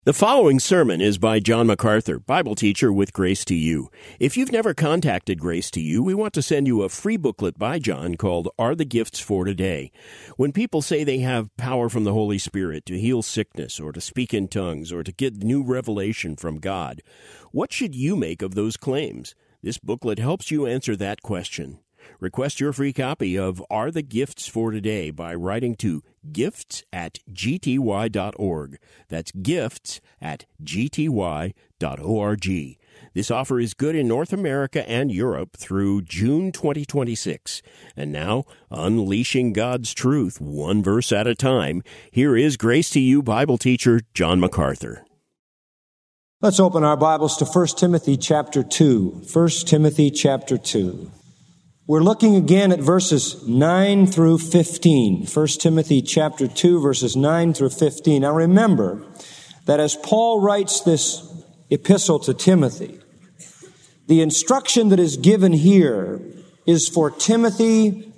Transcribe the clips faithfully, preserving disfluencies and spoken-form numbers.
The following sermon is by John MacArthur, Bible teacher with Grace to You. If you've never contacted Grace to You, we want to send you a free booklet by John called Are the Gifts for Today? When people say they have power from the Holy Spirit to heal sickness or to speak in tongues or to get new revelation from God, what should you make of those claims? This booklet helps you answer that question. Request your free copy of Are the Gifts for Today by writing to gifts at g t y dot org. That's gifts at g t y dot org. This offer is good in North America and Europe through June twenty twenty-six. And now, unleashing God's truth one verse at a time, here is Grace to You Bible teacher John MacArthur. Let's open our Bibles to First Timothy chapter two. First Timothy chapter two. We're looking again at verses nine through fifteen. First Timothy chapter two, verses nine through fifteen. Now remember that as Paul writes this epistle to Timothy, the instruction that is given here is for Timothy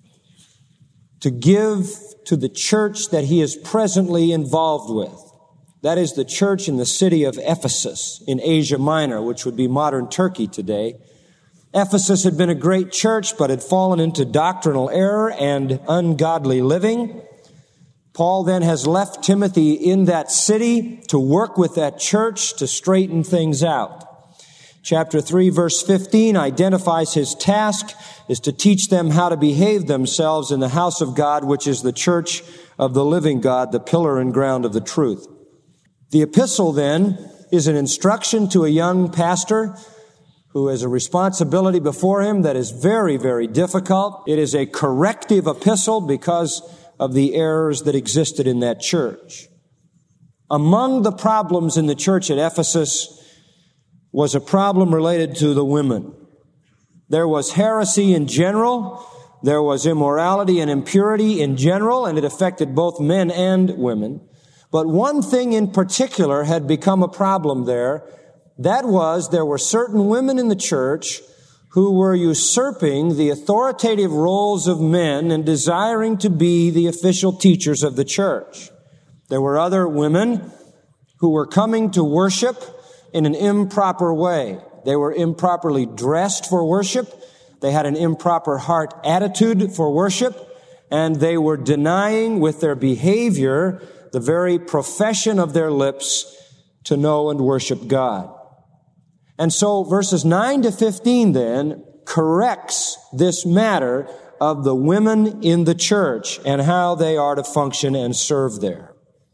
to give to the church that he is presently involved with. That is the church in the city of Ephesus in Asia Minor, which would be modern Turkey today. Ephesus had been a great church, but had fallen into doctrinal error and ungodly living. Paul then has left Timothy in that city to work with that church to straighten things out. Chapter three, verse fifteen identifies his task is to teach them how to behave themselves in the house of God, which is the church of the living God, the pillar and ground of the truth. The epistle then is an instruction to a young pastor who has a responsibility before him that is very, very difficult. It is a corrective epistle because of the errors that existed in that church. Among the problems in the church at Ephesus was a problem related to the women. There was heresy in general, there was immorality and impurity in general, and it affected both men and women. But one thing in particular had become a problem there. That was, there were certain women in the church who were usurping the authoritative roles of men and desiring to be the official teachers of the church. There were other women who were coming to worship in an improper way. They were improperly dressed for worship. They had an improper heart attitude for worship. And they were denying with their behavior the very profession of their lips to know and worship God. And so verses nine to fifteen then corrects this matter of the women in the church and how they are to function and serve there.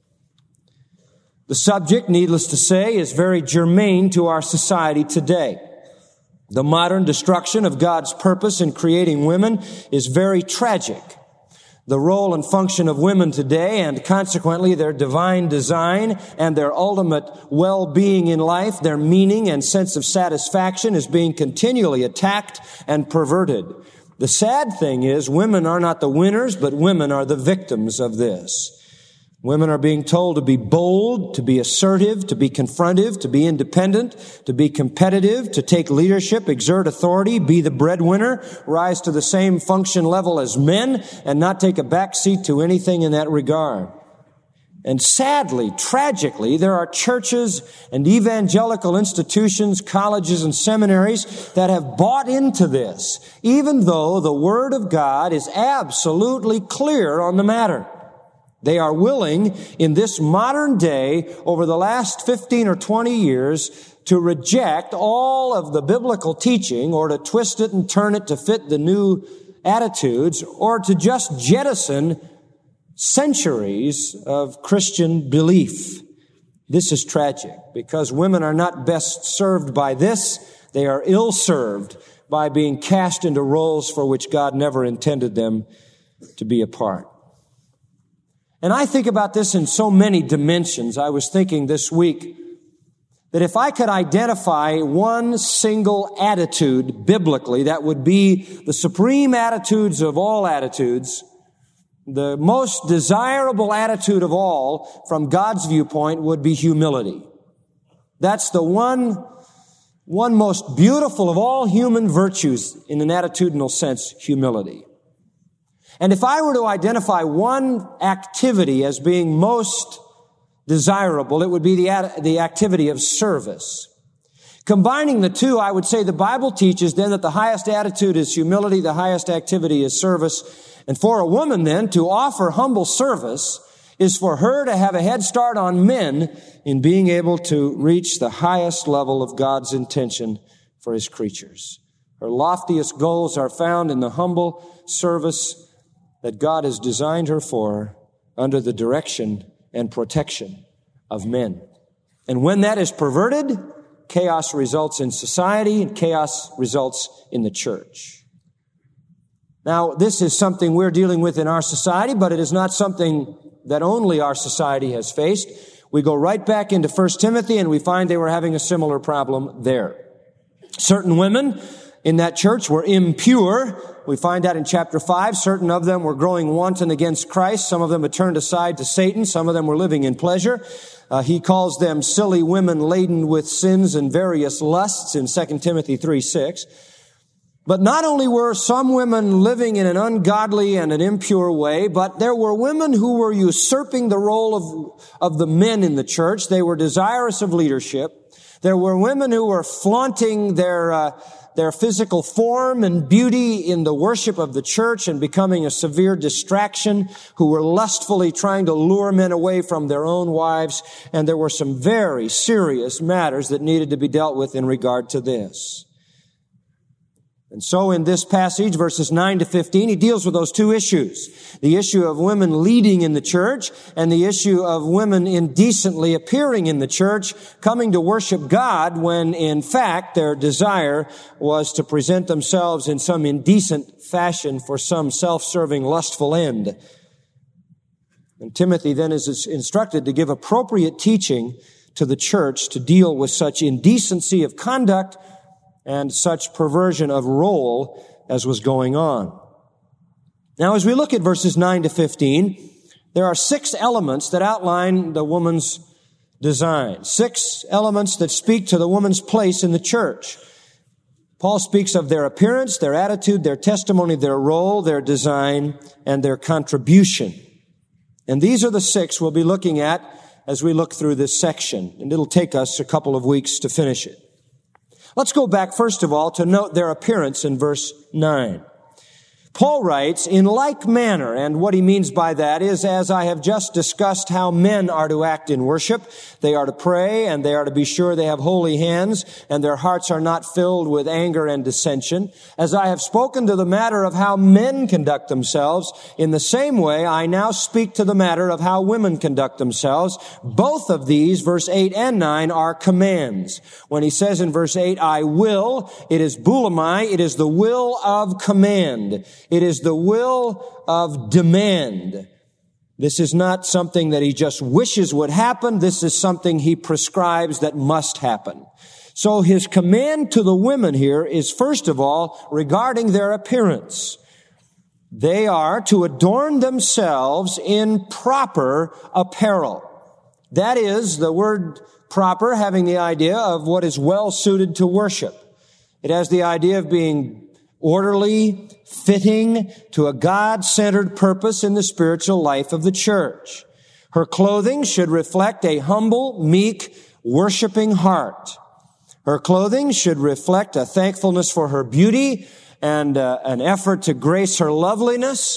The subject, needless to say, is very germane to our society today. The modern destruction of God's purpose in creating women is very tragic. The role and function of women today, and consequently their divine design and their ultimate well-being in life, their meaning and sense of satisfaction is being continually attacked and perverted. The sad thing is women are not the winners, but women are the victims of this. Women are being told to be bold, to be assertive, to be confrontive, to be independent, to be competitive, to take leadership, exert authority, be the breadwinner, rise to the same function level as men, and not take a backseat to anything in that regard. And sadly, tragically, there are churches and evangelical institutions, colleges and seminaries that have bought into this, even though the Word of God is absolutely clear on the matter. They are willing in this modern day, over the last fifteen or twenty years, to reject all of the biblical teaching or to twist it and turn it to fit the new attitudes or to just jettison centuries of Christian belief. This is tragic because women are not best served by this. They are ill served by being cast into roles for which God never intended them to be a part. And I think about this in so many dimensions. I was thinking this week that if I could identify one single attitude biblically that would be the supreme attitudes of all attitudes, the most desirable attitude of all from God's viewpoint would be humility. That's the one, one most beautiful of all human virtues in an attitudinal sense, humility. And if I were to identify one activity as being most desirable. It would be the, the activity of service. Combining the two, I would say the Bible teaches then that the highest attitude is humility, the highest activity is service. And for a woman then to offer humble service is for her to have a head start on men in being able to reach the highest level of God's intention for His creatures. Her loftiest goals are found in the humble service that God has designed her for under the direction and protection of men. And when that is perverted, chaos results in society, and chaos results in the church. Now, this is something we're dealing with in our society, but it is not something that only our society has faced. We go right back into First Timothy, and we find they were having a similar problem there. Certain women in that church were impure. We find that in chapter five. Certain of them were growing wanton against Christ. Some of them had turned aside to Satan. Some of them were living in pleasure. Uh, he calls them silly women laden with sins and various lusts in Second Timothy three six. But not only were some women living in an ungodly and an impure way, but there were women who were usurping the role of, of the men in the church. They were desirous of leadership. There were women who were flaunting their uh, their physical form and beauty in the worship of the church and becoming a severe distraction, who were lustfully trying to lure men away from their own wives. And there were some very serious matters that needed to be dealt with in regard to this. And so in this passage, verses nine to fifteen, he deals with those two issues. The issue of women leading in the church and the issue of women indecently appearing in the church, coming to worship God when in fact their desire was to present themselves in some indecent fashion for some self-serving, lustful end. And Timothy then is instructed to give appropriate teaching to the church to deal with such indecency of conduct and such perversion of role as was going on. Now, as we look at verses nine to fifteen, there are six elements that outline the woman's design. Six elements that speak to the woman's place in the church. Paul speaks of their appearance, their attitude, their testimony, their role, their design, and their contribution. And these are the six we'll be looking at as we look through this section. And it'll take us a couple of weeks to finish it. Let's go back, first of all, to note their appearance in verse nine. Paul writes, in like manner, and what he means by that is, as I have just discussed how men are to act in worship, they are to pray, and they are to be sure they have holy hands, and their hearts are not filled with anger and dissension. As I have spoken to the matter of how men conduct themselves, in the same way I now speak to the matter of how women conduct themselves. Both of these, verse eight and nine, are commands. When he says in verse eight, I will, it is boulomai, it is the will of command. It is the will of demand. This is not something that he just wishes would happen. This is something he prescribes that must happen. So his command to the women here is, first of all, regarding their appearance. They are to adorn themselves in proper apparel. That is, the word proper having the idea of what is well suited to worship. It has the idea of being orderly, fitting to a God-centered purpose in the spiritual life of the church. Her clothing should reflect a humble, meek, worshiping heart. Her clothing should reflect a thankfulness for her beauty and uh, an effort to grace her loveliness,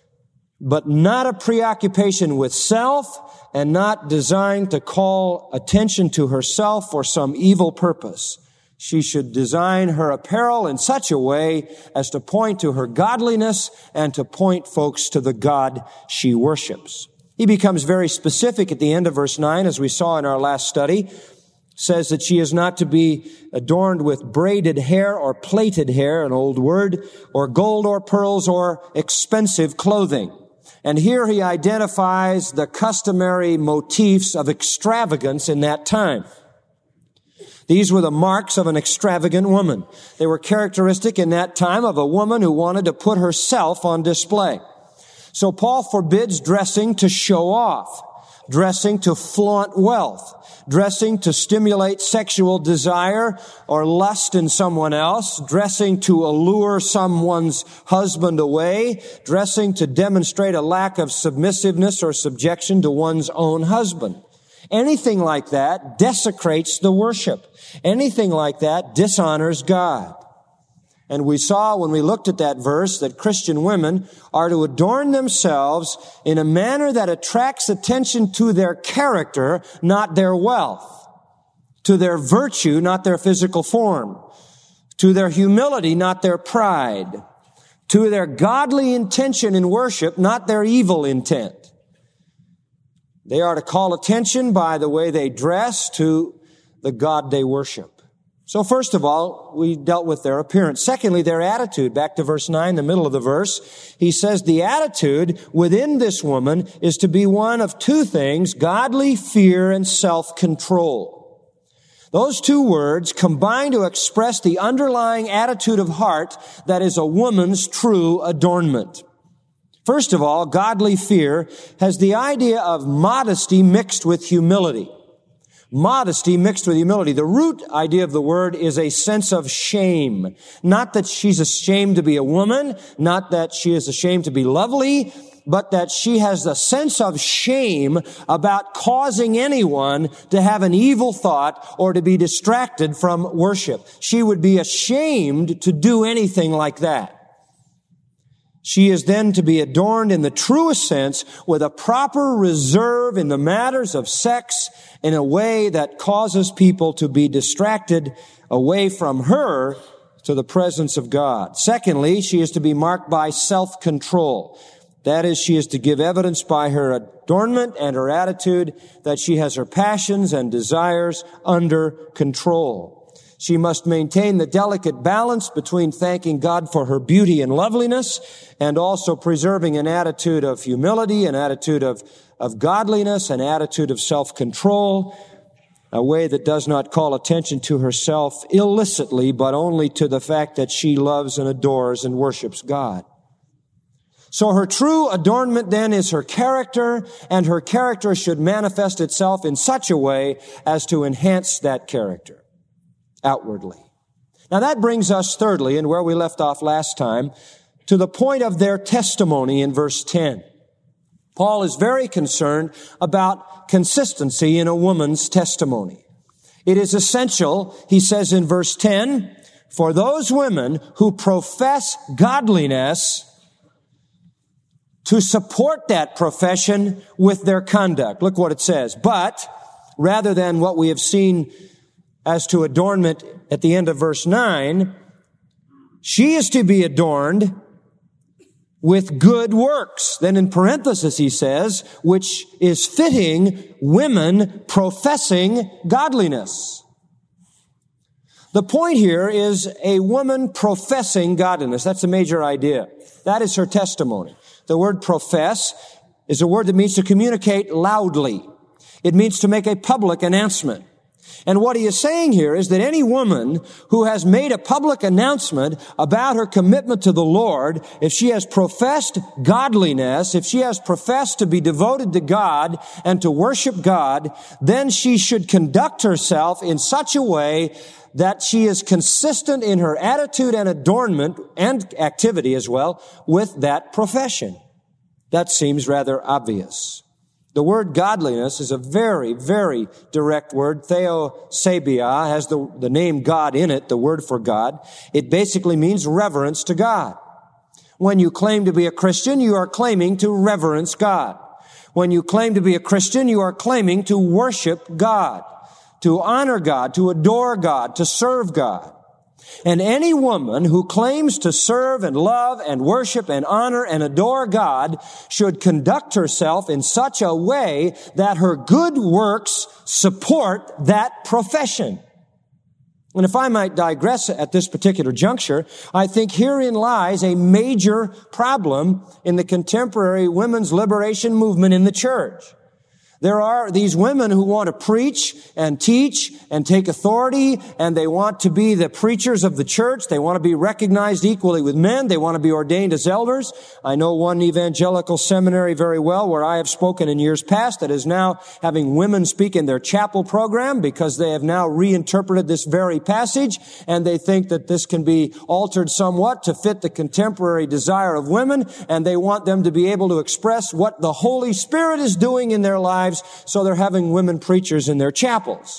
but not a preoccupation with self and not designed to call attention to herself for some evil purpose. She should design her apparel in such a way as to point to her godliness and to point folks to the God she worships. He becomes very specific at the end of verse nine, as we saw in our last study. Says that she is not to be adorned with braided hair or plaited hair, an old word, or gold or pearls or expensive clothing. And here he identifies the customary motifs of extravagance in that time. These were the marks of an extravagant woman. They were characteristic in that time of a woman who wanted to put herself on display. So Paul forbids dressing to show off, dressing to flaunt wealth, dressing to stimulate sexual desire or lust in someone else, dressing to allure someone's husband away, dressing to demonstrate a lack of submissiveness or subjection to one's own husband. Anything like that desecrates the worship. Anything like that dishonors God. And we saw when we looked at that verse that Christian women are to adorn themselves in a manner that attracts attention to their character, not their wealth, to their virtue, not their physical form, to their humility, not their pride, to their godly intention in worship, not their evil intent. They are to call attention by the way they dress to the God they worship. So first of all, we dealt with their appearance. Secondly, their attitude. Back to verse nine, the middle of the verse. He says the attitude within this woman is to be one of two things, godly fear and self-control. Those two words combine to express the underlying attitude of heart that is a woman's true adornment. First of all, godly fear has the idea of modesty mixed with humility. Modesty mixed with humility. The root idea of the word is a sense of shame. Not that she's ashamed to be a woman, not that she is ashamed to be lovely, but that she has a sense of shame about causing anyone to have an evil thought or to be distracted from worship. She would be ashamed to do anything like that. She is then to be adorned in the truest sense with a proper reserve in the matters of sex in a way that causes people to be distracted away from her to the presence of God. Secondly, she is to be marked by self-control. That is, she is to give evidence by her adornment and her attitude that she has her passions and desires under control. She must maintain the delicate balance between thanking God for her beauty and loveliness and also preserving an attitude of humility, an attitude of, of godliness, an attitude of self-control, a way that does not call attention to herself illicitly, but only to the fact that she loves and adores and worships God. So her true adornment then is her character, and her character should manifest itself in such a way as to enhance that character outwardly. Now that brings us thirdly, and where we left off last time, to the point of their testimony in verse ten. Paul is very concerned about consistency in a woman's testimony. It is essential, he says in verse ten, for those women who profess godliness to support that profession with their conduct. Look what it says. But rather than what we have seen as to adornment at the end of verse nine, she is to be adorned with good works. Then in parenthesis he says, which is fitting women professing godliness. The point here is a woman professing godliness. That's a major idea. That is her testimony. The word profess is a word that means to communicate loudly. It means to make a public announcement. And what he is saying here is that any woman who has made a public announcement about her commitment to the Lord, if she has professed godliness, if she has professed to be devoted to God and to worship God, then she should conduct herself in such a way that she is consistent in her attitude and adornment and activity as well with that profession. That seems rather obvious. The word godliness is a very, very direct word. Theosebia has the, the name God in it, the word for God. It basically means reverence to God. When you claim to be a Christian, you are claiming to reverence God. When you claim to be a Christian, you are claiming to worship God, to honor God, to adore God, to serve God. And any woman who claims to serve and love and worship and honor and adore God should conduct herself in such a way that her good works support that profession. And if I might digress at this particular juncture, I think herein lies a major problem in the contemporary women's liberation movement in the church. There are these women who want to preach and teach and take authority, and they want to be the preachers of the church. They want to be recognized equally with men. They want to be ordained as elders. I know one evangelical seminary very well where I have spoken in years past that is now having women speak in their chapel program because they have now reinterpreted this very passage, and they think that this can be altered somewhat to fit the contemporary desire of women, and they want them to be able to express what the Holy Spirit is doing in their lives wives, so they're having women preachers in their chapels.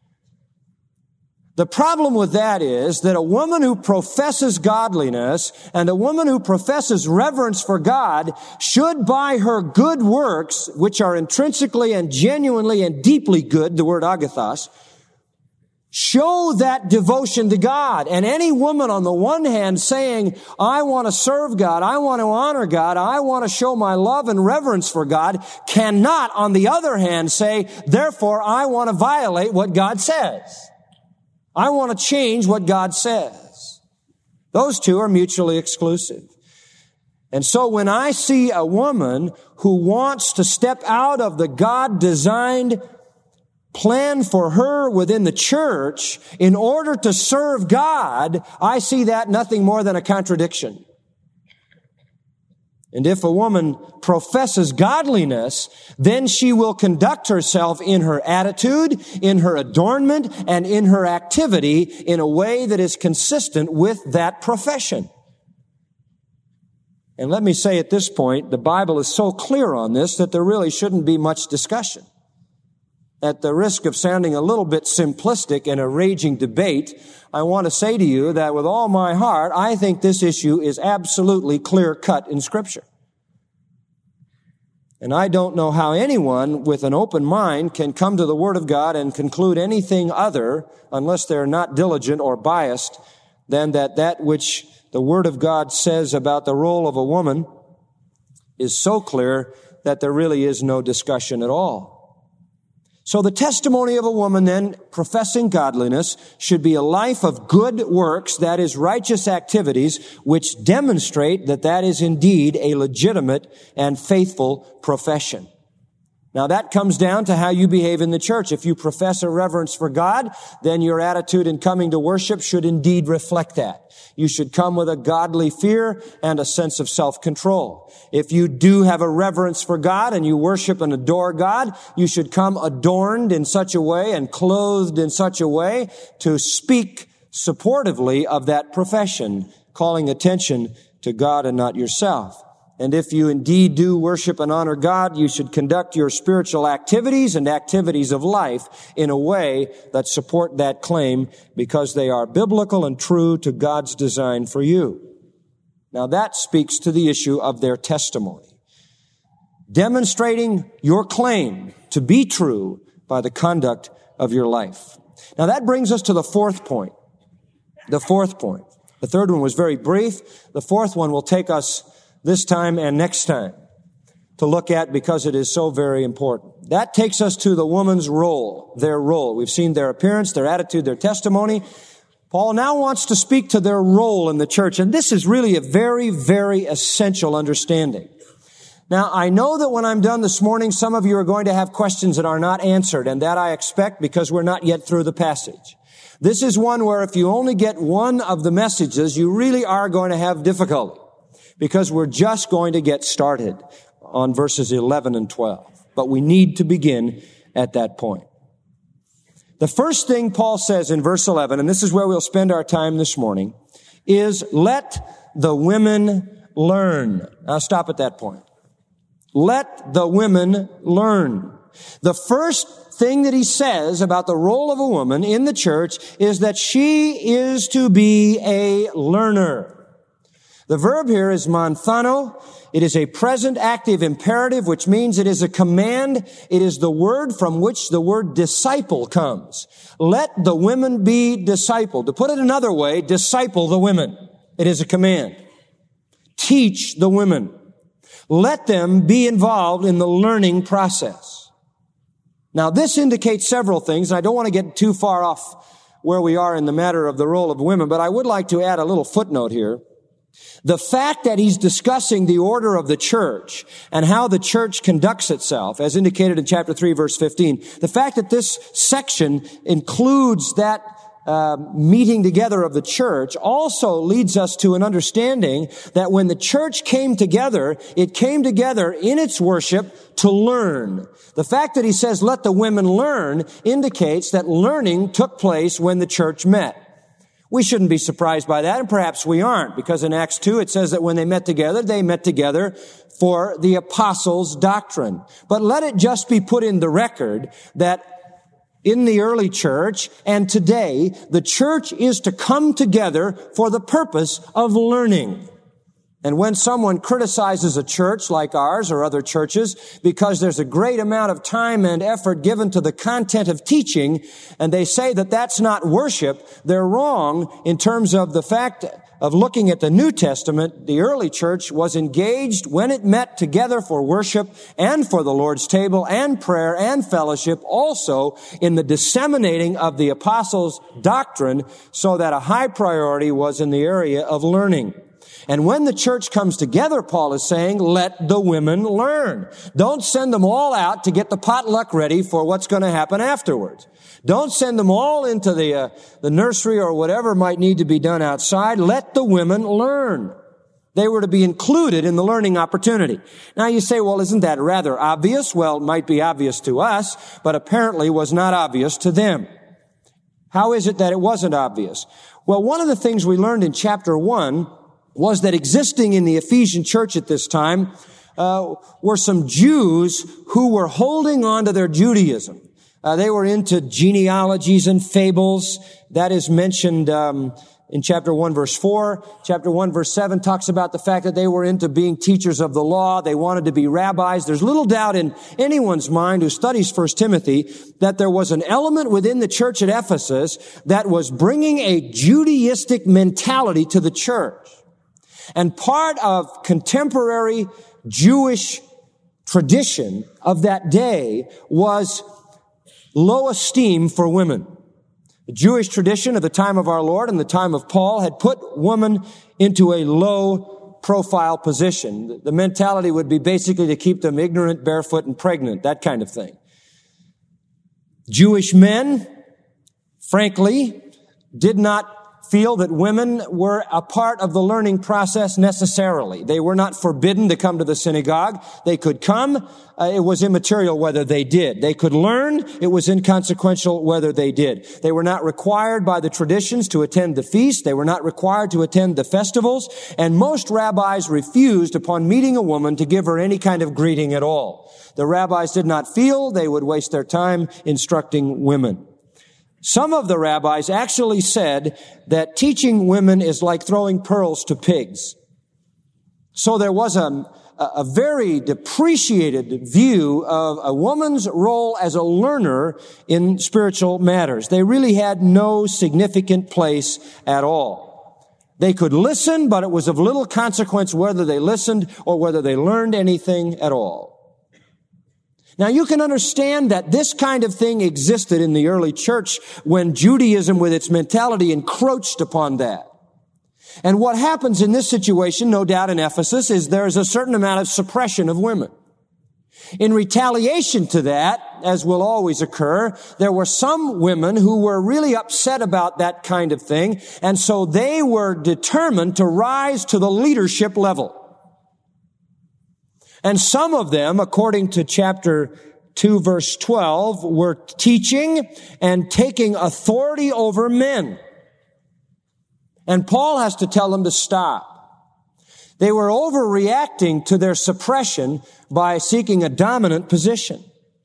The problem with that is that a woman who professes godliness and a woman who professes reverence for God should, by her good works, which are intrinsically and genuinely and deeply good, the word agathos, show that devotion to God. And any woman on the one hand saying, I want to serve God, I want to honor God, I want to show my love and reverence for God, cannot, on the other hand, say, therefore, I want to violate what God says. I want to change what God says. Those two are mutually exclusive. And so when I see a woman who wants to step out of the God-designed plan for her within the church in order to serve God, I see that nothing more than a contradiction. And if a woman professes godliness, then she will conduct herself in her attitude, in her adornment, and in her activity in a way that is consistent with that profession. And let me say at this point, the Bible is so clear on this that there really shouldn't be much discussion. At the risk of sounding a little bit simplistic in a raging debate, I want to say to you that with all my heart, I think this issue is absolutely clear-cut in Scripture. And I don't know how anyone with an open mind can come to the Word of God and conclude anything other, unless they're not diligent or biased, than that that which the Word of God says about the role of a woman is so clear that there really is no discussion at all. So the testimony of a woman then professing godliness should be a life of good works, that is righteous activities, which demonstrate that that is indeed a legitimate and faithful profession. Now that comes down to how you behave in the church. If you profess a reverence for God, then your attitude in coming to worship should indeed reflect that. You should come with a godly fear and a sense of self-control. If you do have a reverence for God and you worship and adore God, you should come adorned in such a way and clothed in such a way to speak supportively of that profession, calling attention to God and not yourself. And if you indeed do worship and honor God, you should conduct your spiritual activities and activities of life in a way that support that claim because they are biblical and true to God's design for you. Now that speaks to the issue of their testimony. Demonstrating your claim to be true by the conduct of your life. Now that brings us to the fourth point. The fourth point. The third one was very brief. The fourth one will take us this time and next time to look at because it is so very important. That takes us to the woman's role, their role. We've seen their appearance, their attitude, their testimony. Paul now wants to speak to their role in the church, and this is really a very, very essential understanding. Now, I know that when I'm done this morning, some of you are going to have questions that are not answered, and that I expect because we're not yet through the passage. This is one where if you only get one of the messages, you really are going to have difficulty. Because we're just going to get started on verses eleven and twelve. But we need to begin at that point. The first thing Paul says in verse eleven, and this is where we'll spend our time this morning, is let the women learn. I'll stop at that point. Let the women learn. The first thing that he says about the role of a woman in the church is that she is to be a learner. The verb here is manthano. It is a present active imperative, which means it is a command. It is the word from which the word disciple comes. Let the women be discipled. To put it another way, disciple the women. It is a command. Teach the women. Let them be involved in the learning process. Now, this indicates several things, and I don't want to get too far off where we are in the matter of the role of women, but I would like to add a little footnote here. The fact that he's discussing the order of the church and how the church conducts itself, as indicated in chapter three, verse fifteen, the fact that this section includes that uh, meeting together of the church also leads us to an understanding that when the church came together, it came together in its worship to learn. The fact that he says, let the women learn, indicates that learning took place when the church met. We shouldn't be surprised by that, and perhaps we aren't, because in Acts two it says that when they met together, they met together for the apostles' doctrine. But let it just be put in the record that in the early church and today, the church is to come together for the purpose of learning. And when someone criticizes a church like ours or other churches because there's a great amount of time and effort given to the content of teaching, and they say that that's not worship, they're wrong in terms of the fact of looking at the New Testament. The early church was engaged when it met together for worship and for the Lord's table and prayer and fellowship, also in the disseminating of the apostles' doctrine, so that a high priority was in the area of learning. And when the church comes together, Paul is saying, let the women learn. Don't send them all out to get the potluck ready for what's going to happen afterwards. Don't send them all into the uh, the nursery or whatever might need to be done outside. Let the women learn. They were to be included in the learning opportunity. Now you say, well, isn't that rather obvious? Well, it might be obvious to us, but apparently was not obvious to them. How is it that it wasn't obvious? Well, one of the things we learned in chapter one was that existing in the Ephesian church at this time uh, were some Jews who were holding on to their Judaism. Uh, they were into genealogies and fables. That is mentioned um, in chapter one, verse four. Chapter one, verse seven talks about the fact that they were into being teachers of the law. They wanted to be rabbis. There's little doubt in anyone's mind who studies First Timothy that there was an element within the church at Ephesus that was bringing a Judaistic mentality to the church. And part of contemporary Jewish tradition of that day was low esteem for women. The Jewish tradition of the time of our Lord and the time of Paul had put women into a low profile position. The mentality would be basically to keep them ignorant, barefoot, and pregnant, that kind of thing. Jewish men, frankly, did not feel that women were a part of the learning process necessarily. They were not forbidden to come to the synagogue. They could come. Uh, it was immaterial whether they did. They could learn. It was inconsequential whether they did. They were not required by the traditions to attend the feast. They were not required to attend the festivals. And most rabbis refused, upon meeting a woman, to give her any kind of greeting at all. The rabbis did not feel they would waste their time instructing women. Some of the rabbis actually said that teaching women is like throwing pearls to pigs. So there was a, a very depreciated view of a woman's role as a learner in spiritual matters. They really had no significant place at all. They could listen, but it was of little consequence whether they listened or whether they learned anything at all. Now, you can understand that this kind of thing existed in the early church when Judaism with its mentality encroached upon that. And what happens in this situation, no doubt in Ephesus, is there is a certain amount of suppression of women. In retaliation to that, as will always occur, there were some women who were really upset about that kind of thing, and so they were determined to rise to the leadership level. And some of them, according to chapter two, verse twelve, were teaching and taking authority over men. And Paul has to tell them to stop. They were overreacting to their suppression by seeking a dominant position.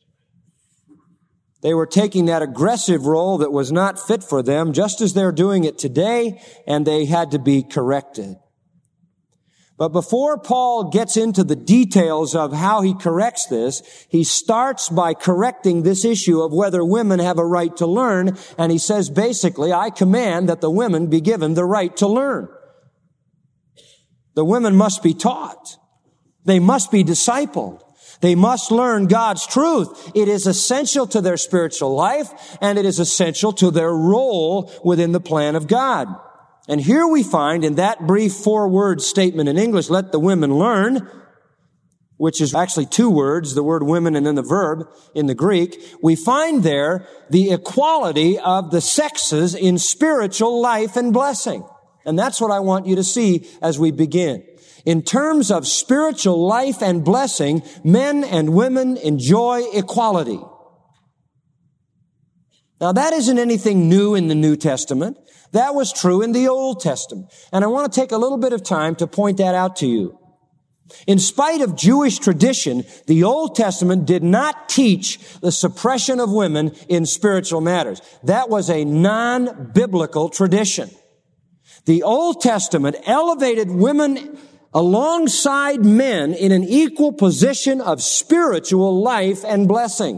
They were taking that aggressive role that was not fit for them, just as they're doing it today, and they had to be corrected. But before Paul gets into the details of how he corrects this, he starts by correcting this issue of whether women have a right to learn, and he says basically, I command that the women be given the right to learn. The women must be taught. They must be discipled. They must learn God's truth. It is essential to their spiritual life, and it is essential to their role within the plan of God. And here we find in that brief four-word statement in English, let the women learn, which is actually two words, the word women and then the verb in the Greek, we find there the equality of the sexes in spiritual life and blessing. And that's what I want you to see as we begin. In terms of spiritual life and blessing, men and women enjoy equality. Now, that isn't anything new in the New Testament. That was true in the Old Testament. And I want to take a little bit of time to point that out to you. In spite of Jewish tradition, the Old Testament did not teach the suppression of women in spiritual matters. That was a non-biblical tradition. The Old Testament elevated women alongside men in an equal position of spiritual life and blessing.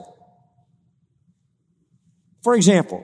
For example,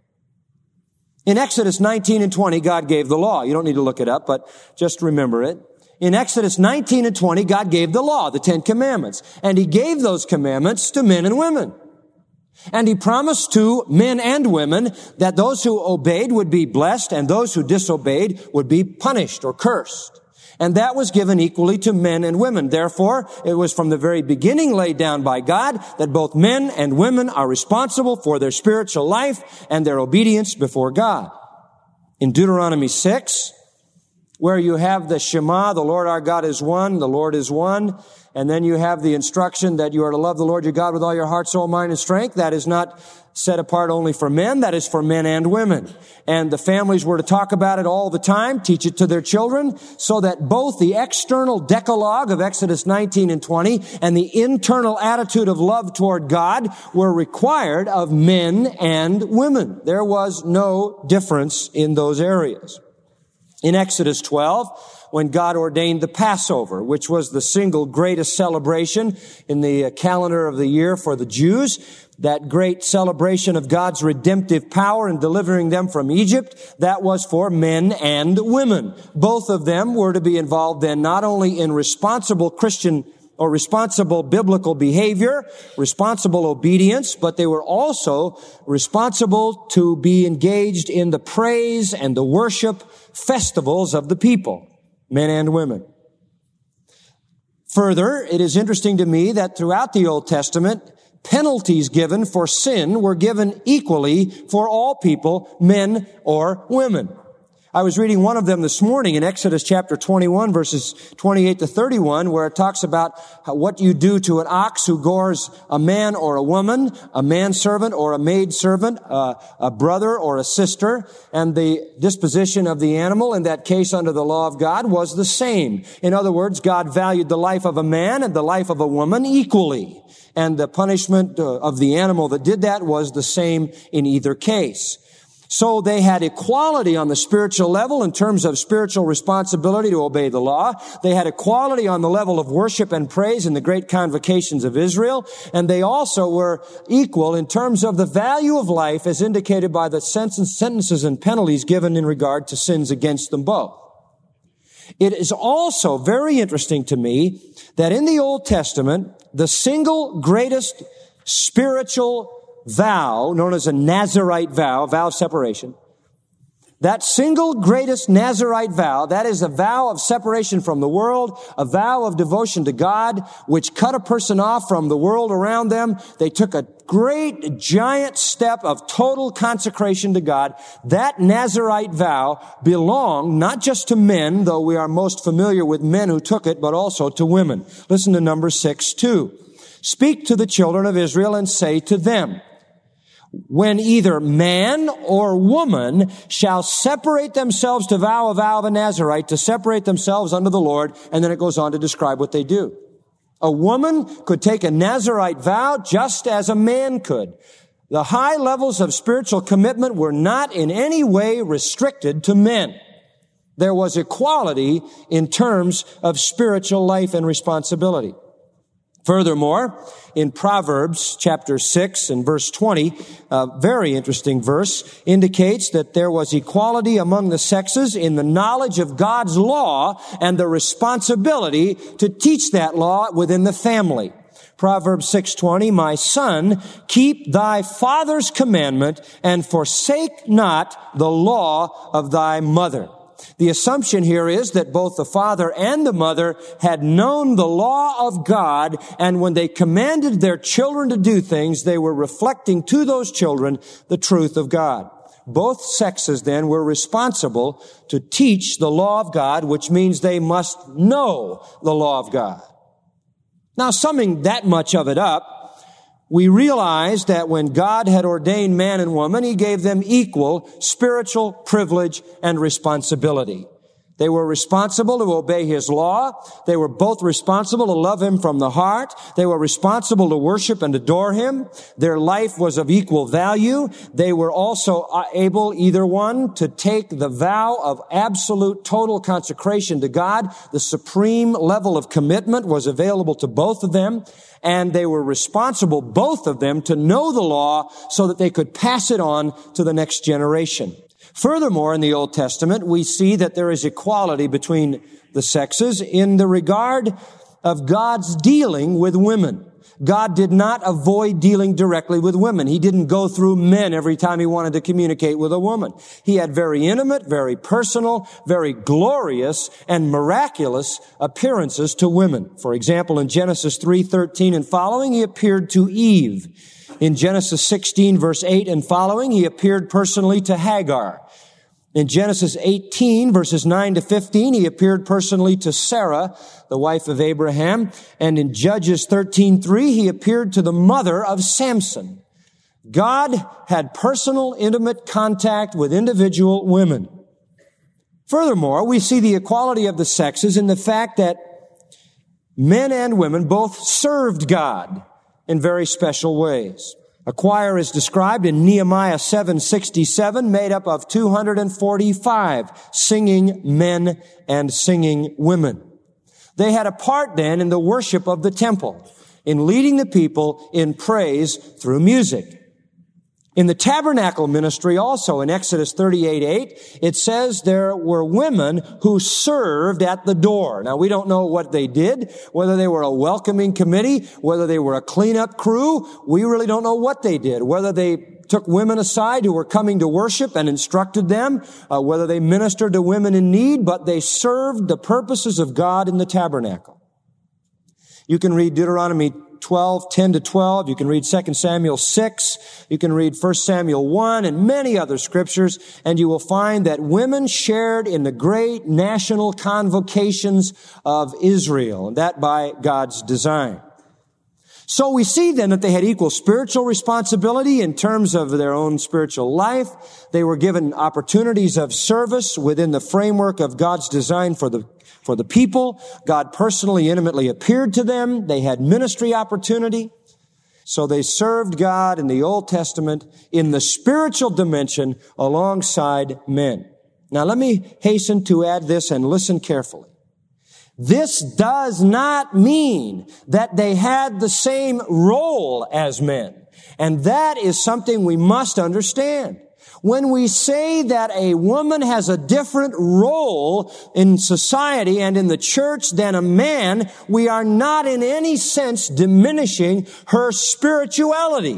in Exodus nineteen and twenty, God gave the law. You don't need to look it up, but just remember it. In Exodus nineteen and twenty, God gave the law, the Ten Commandments. And He gave those commandments to men and women. And He promised to men and women that those who obeyed would be blessed and those who disobeyed would be punished or cursed. And that was given equally to men and women. Therefore, it was from the very beginning laid down by God that both men and women are responsible for their spiritual life and their obedience before God. In Deuteronomy six, where you have the Shema, the Lord our God is one, the Lord is one, and then you have the instruction that you are to love the Lord your God with all your heart, soul, mind, and strength. That is not set apart only for men, that is for men and women. And the families were to talk about it all the time, teach it to their children, so that both the external decalogue of Exodus nineteen and twenty and the internal attitude of love toward God were required of men and women. There was no difference in those areas. In Exodus twelve, when God ordained the Passover, which was the single greatest celebration in the calendar of the year for the Jews, that great celebration of God's redemptive power in delivering them from Egypt, that was for men and women. Both of them were to be involved then not only in responsible Christian or responsible biblical behavior, responsible obedience, but they were also responsible to be engaged in the praise and the worship festivals of the people, men and women. Further, it is interesting to me that throughout the Old Testament, penalties given for sin were given equally for all people, men or women. I was reading one of them this morning in Exodus chapter twenty-one, verses twenty-eight to thirty-one, where it talks about what you do to an ox who gores a man or a woman, a manservant or a maidservant, uh, a brother or a sister, and the disposition of the animal in that case under the law of God was the same. In other words, God valued the life of a man and the life of a woman equally, and the punishment of the animal that did that was the same in either case. So they had equality on the spiritual level in terms of spiritual responsibility to obey the law. They had equality on the level of worship and praise in the great convocations of Israel. And they also were equal in terms of the value of life as indicated by the sentences and penalties given in regard to sins against them both. It is also very interesting to me that in the Old Testament, the single greatest spiritual vow, known as a Nazirite vow, vow of separation, that single greatest Nazirite vow, that is a vow of separation from the world, a vow of devotion to God, which cut a person off from the world around them. They took a great, giant step of total consecration to God. That Nazirite vow belonged not just to men, though we are most familiar with men who took it, but also to women. Listen to Numbers six two. Speak to the children of Israel and say to them, when either man or woman shall separate themselves to vow a vow of a Nazirite, to separate themselves unto the Lord, and then it goes on to describe what they do. A woman could take a Nazirite vow just as a man could. The high levels of spiritual commitment were not in any way restricted to men. There was equality in terms of spiritual life and responsibility. Furthermore, in Proverbs chapter six and verse twenty, a very interesting verse, indicates that there was equality among the sexes in the knowledge of God's law and the responsibility to teach that law within the family. Proverbs six twenty, my son, keep thy father's commandment and forsake not the law of thy mother. The assumption here is that both the father and the mother had known the law of God, and when they commanded their children to do things, they were reflecting to those children the truth of God. Both sexes then were responsible to teach the law of God, which means they must know the law of God. Now, summing that much of it up, we realize that when God had ordained man and woman, He gave them equal spiritual privilege and responsibility. They were responsible to obey His law. They were both responsible to love Him from the heart. They were responsible to worship and adore Him. Their life was of equal value. They were also able, either one, to take the vow of absolute total consecration to God. The supreme level of commitment was available to both of them. And they were responsible, both of them, to know the law so that they could pass it on to the next generation. Furthermore, in the Old Testament, we see that there is equality between the sexes in the regard of God's dealing with women. God did not avoid dealing directly with women. He didn't go through men every time He wanted to communicate with a woman. He had very intimate, very personal, very glorious, and miraculous appearances to women. For example, in Genesis three thirteen and following, He appeared to Eve. In Genesis sixteen, verse eight and following, He appeared personally to Hagar. In Genesis eighteen, verses nine to fifteen, He appeared personally to Sarah, the wife of Abraham. And in Judges thirteen three, He appeared to the mother of Samson. God had personal, intimate contact with individual women. Furthermore, we see the equality of the sexes in the fact that men and women both served God in very special ways. A choir is described in Nehemiah seven sixty-seven, made up of two hundred forty-five singing men and singing women. They had a part then in the worship of the temple, in leading the people in praise through music. In the tabernacle ministry also, in Exodus thirty-eight eight, it says there were women who served at the door. Now, we don't know what they did, whether they were a welcoming committee, whether they were a cleanup crew. We really don't know what they did, whether they took women aside who were coming to worship and instructed them, uh, whether they ministered to women in need, but they served the purposes of God in the tabernacle. You can read Deuteronomy twelve, ten to twelve. You can read Second Samuel six. You can read First Samuel one and many other scriptures, and you will find that women shared in the great national convocations of Israel, and that by God's design. So we see then that they had equal spiritual responsibility in terms of their own spiritual life. They were given opportunities of service within the framework of God's design for the For the people. God personally, intimately appeared to them. They had ministry opportunity. So they served God in the Old Testament in the spiritual dimension alongside men. Now let me hasten to add this and listen carefully. This does not mean that they had the same role as men. And that is something we must understand. When we say that a woman has a different role in society and in the church than a man, we are not in any sense diminishing her spirituality.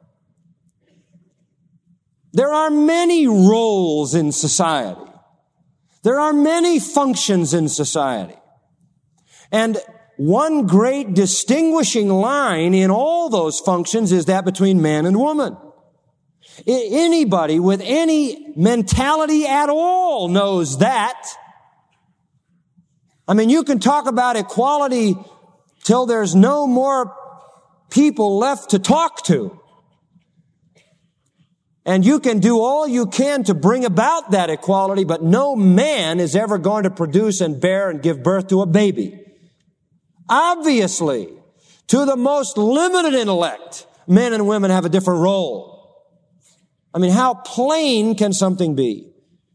There are many roles in society. There are many functions in society. And one great distinguishing line in all those functions is that between man and woman. Anybody with any mentality at all knows that. I mean, you can talk about equality till there's no more people left to talk to. And you can do all you can to bring about that equality, but no man is ever going to produce and bear and give birth to a baby. Obviously, to the most limited intellect, men and women have a different role. I mean, how plain can something be?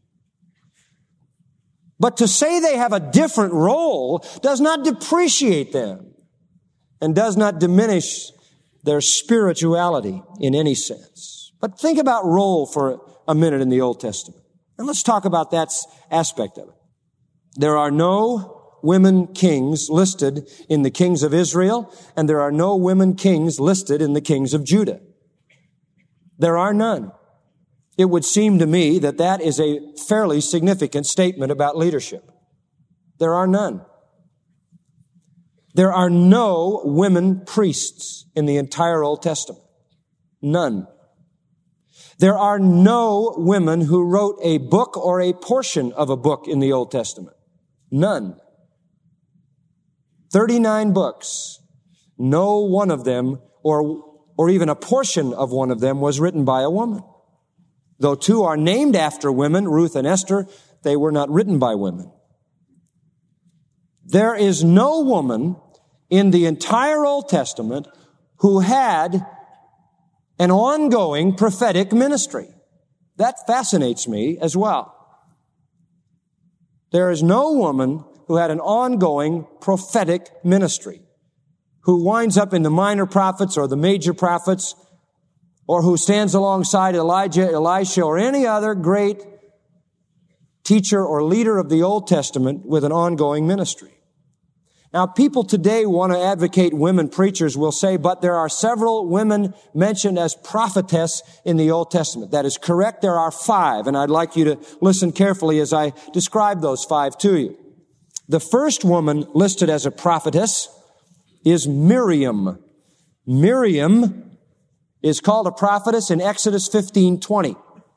But to say they have a different role does not depreciate them and does not diminish their spirituality in any sense. But think about role for a minute in the Old Testament. And let's talk about that aspect of it. There are no women kings listed in the kings of Israel, and there are no women kings listed in the kings of Judah. There are none. It would seem to me that that is a fairly significant statement about leadership. There are none. There are no women priests in the entire Old Testament. None. There are no women who wrote a book or a portion of a book in the Old Testament. None. thirty-nine books. No one of them, or or even a portion of one of them, was written by a woman. Though two are named after women, Ruth and Esther, they were not written by women. There is no woman in the entire Old Testament who had an ongoing prophetic ministry. That fascinates me as well. There is no woman who had an ongoing prophetic ministry, who winds up in the minor prophets or the major prophets, or who stands alongside Elijah, Elisha, or any other great teacher or leader of the Old Testament with an ongoing ministry. Now, people today want to advocate women preachers will say, but there are several women mentioned as prophetess in the Old Testament. That is correct. There are five, and I'd like you to listen carefully as I describe those five to you. The first woman listed as a prophetess is Miriam. Miriam is called a prophetess in Exodus fifteen twenty.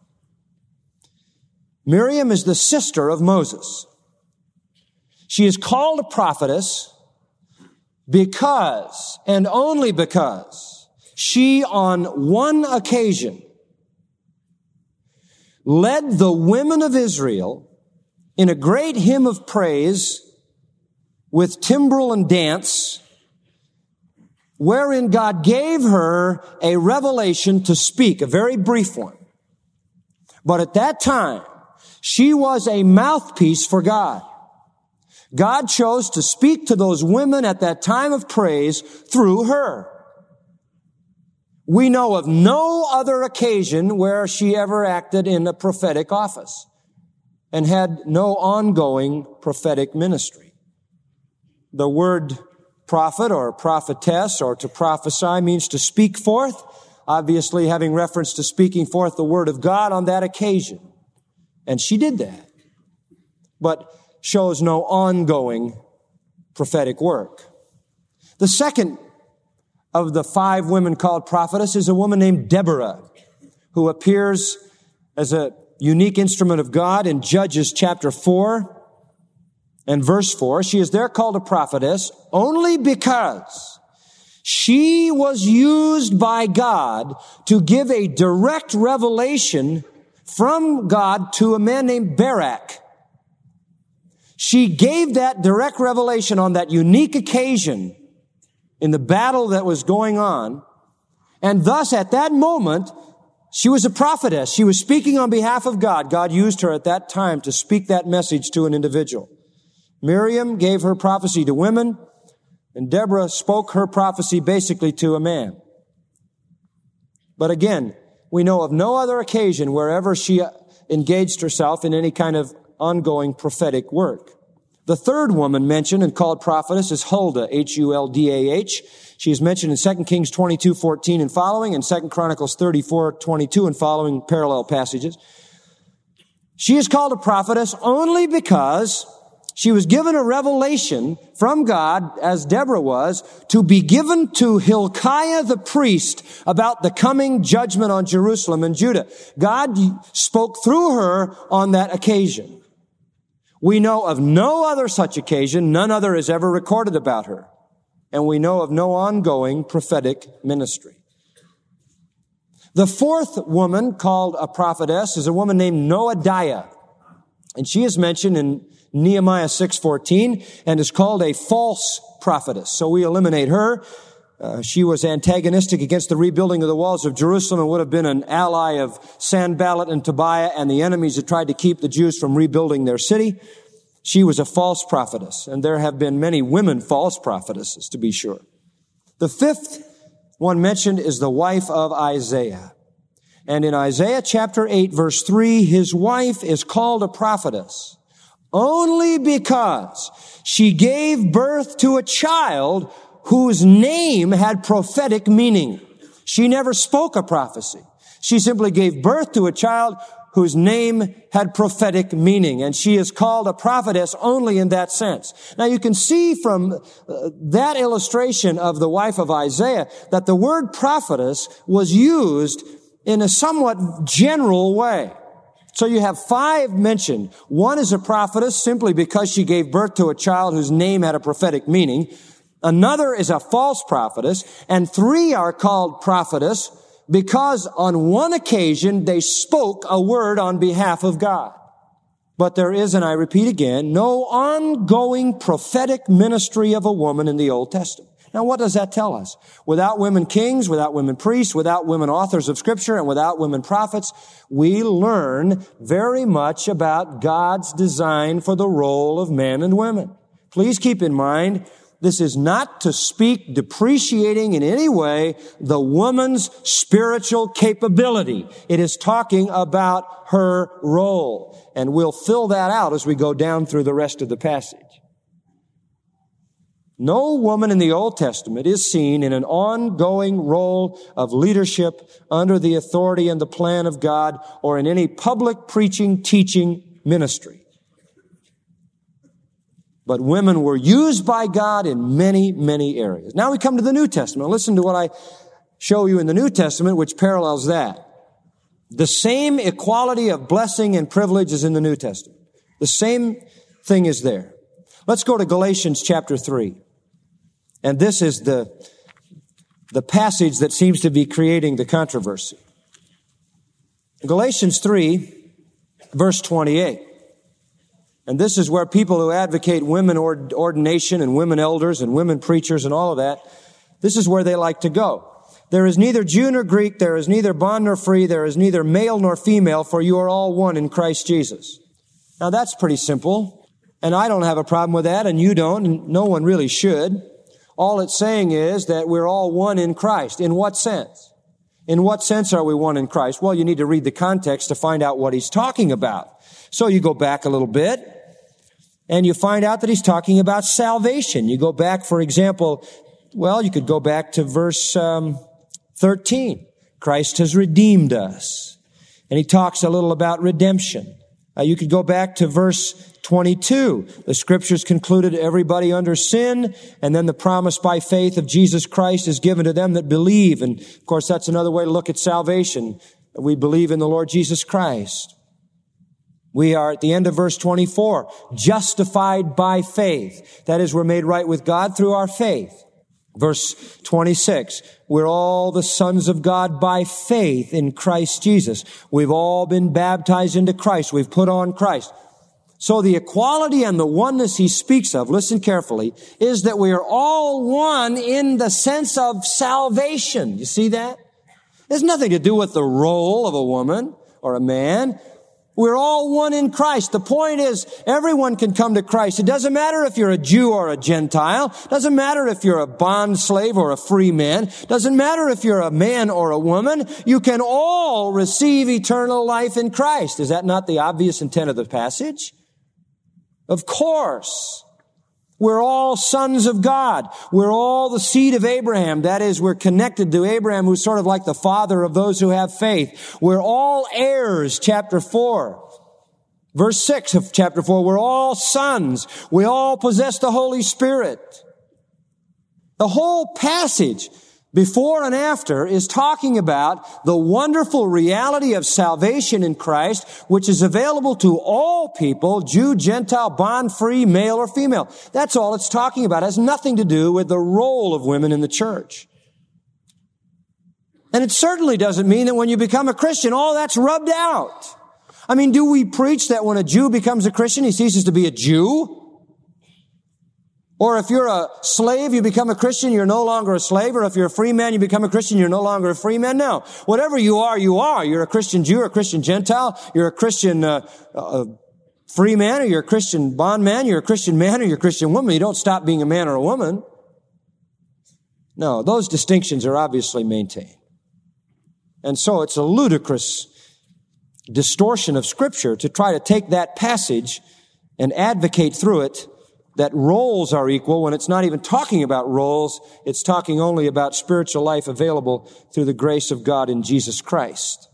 Miriam is the sister of Moses. She is called a prophetess because, and only because, she on one occasion led the women of Israel in a great hymn of praise with timbrel and dance, wherein God gave her a revelation to speak, a very brief one. But at that time, she was a mouthpiece for God. God chose to speak to those women at that time of praise through her. We know of no other occasion where she ever acted in a prophetic office and had no ongoing prophetic ministry. The word prophet or prophetess or to prophesy means to speak forth, obviously having reference to speaking forth the word of God on that occasion. And she did that, but shows no ongoing prophetic work. The second of the five women called prophetess is a woman named Deborah, who appears as a unique instrument of God in Judges chapter four and verse four. She is there called a prophetess only because she was used by God to give a direct revelation from God to a man named Barak. She gave that direct revelation on that unique occasion in the battle that was going on. And thus, at that moment, she was a prophetess. She was speaking on behalf of God. God used her at that time to speak that message to an individual. Miriam gave her prophecy to women, and Deborah spoke her prophecy basically to a man. But again, we know of no other occasion wherever she engaged herself in any kind of ongoing prophetic work. The third woman mentioned and called prophetess is Huldah, H U L D A H. She is mentioned in Second Kings twenty-two fourteen and following, and Second Chronicles thirty-four twenty-two and following parallel passages. She is called a prophetess only because she was given a revelation from God, as Deborah was, to be given to Hilkiah the priest about the coming judgment on Jerusalem and Judah. God spoke through her on that occasion. We know of no other such occasion. None other is ever recorded about her. And we know of no ongoing prophetic ministry. The fourth woman called a prophetess is a woman named Noadiah. And she is mentioned in Nehemiah six fourteen and is called a false prophetess. So we eliminate her. Uh, she was antagonistic against the rebuilding of the walls of Jerusalem and would have been an ally of Sanballat and Tobiah and the enemies that tried to keep the Jews from rebuilding their city. She was a false prophetess, and there have been many women false prophetesses, to be sure. The fifth one mentioned is the wife of Isaiah. And in Isaiah chapter eight, verse three, his wife is called a prophetess only because she gave birth to a child whose name had prophetic meaning. She never spoke a prophecy. She simply gave birth to a child whose name had prophetic meaning, and she is called a prophetess only in that sense. Now you can see from uh, that illustration of the wife of Isaiah that the word prophetess was used in a somewhat general way. So you have five mentioned. One is a prophetess simply because she gave birth to a child whose name had a prophetic meaning. Another is a false prophetess, and three are called prophetess because on one occasion they spoke a word on behalf of God. But there is, and I repeat again, no ongoing prophetic ministry of a woman in the Old Testament. Now, what does that tell us? Without women kings, without women priests, without women authors of Scripture, and without women prophets, we learn very much about God's design for the role of men and women. Please keep in mind, this is not to speak depreciating in any way the woman's spiritual capability. It is talking about her role. And we'll fill that out as we go down through the rest of the passage. No woman in the Old Testament is seen in an ongoing role of leadership under the authority and the plan of God or in any public preaching, teaching ministry. But women were used by God in many, many areas. Now we come to the New Testament. Listen to what I show you in the New Testament, which parallels that. The same equality of blessing and privilege is in the New Testament. The same thing is there. Let's go to Galatians chapter three. And this is the, the passage that seems to be creating the controversy. Galatians three, verse twenty-eight. And this is where people who advocate women ordination and women elders and women preachers and all of that, this is where they like to go. There is neither Jew nor Greek, there is neither bond nor free, there is neither male nor female, for you are all one in Christ Jesus. Now that's pretty simple, and I don't have a problem with that, and you don't, and no one really should. All it's saying is that we're all one in Christ. In what sense? In what sense are we one in Christ? Well, you need to read the context to find out what he's talking about. So you go back a little bit, and you find out that he's talking about salvation. You go back, for example, well, you could go back to verse um, thirteen. Christ has redeemed us. And he talks a little about redemption. Uh, you could go back to verse twenty-two. The Scriptures concluded everybody under sin, and then the promise by faith of Jesus Christ is given to them that believe. And, of course, that's another way to look at salvation. We believe in the Lord Jesus Christ. We are, at the end of verse twenty-four, justified by faith. That is, we're made right with God through our faith. Verse twenty-six, we're all the sons of God by faith in Christ Jesus. We've all been baptized into Christ. We've put on Christ. So the equality and the oneness he speaks of, listen carefully, is that we are all one in the sense of salvation. You see that? It has nothing to do with the role of a woman or a man. We're all one in Christ. The point is, everyone can come to Christ. It doesn't matter if you're a Jew or a Gentile. It doesn't matter if you're a bond slave or a free man. It doesn't matter if you're a man or a woman. You can all receive eternal life in Christ. Is that not the obvious intent of the passage? Of course. We're all sons of God. We're all the seed of Abraham. That is, we're connected to Abraham, who's sort of like the father of those who have faith. We're all heirs, chapter four. Verse six of chapter four, we're all sons. We all possess the Holy Spirit. The whole passage, before and after, is talking about the wonderful reality of salvation in Christ, which is available to all people, Jew, Gentile, bond, free, male or female. That's all it's talking about. It has nothing to do with the role of women in the church. And it certainly doesn't mean that when you become a Christian, all that's rubbed out. I mean, do we preach that when a Jew becomes a Christian, he ceases to be a Jew? Or if you're a slave, you become a Christian, you're no longer a slave. Or if you're a free man, you become a Christian, you're no longer a free man. No. Whatever you are, you are. You're a Christian Jew or a Christian Gentile. You're a Christian uh, uh, free man, or you're a Christian bond man. You're a Christian man or you're a Christian woman. You don't stop being a man or a woman. No, those distinctions are obviously maintained. And so it's a ludicrous distortion of Scripture to try to take that passage and advocate through it that roles are equal when it's not even talking about roles. It's talking only about spiritual life available through the grace of God in Jesus Christ.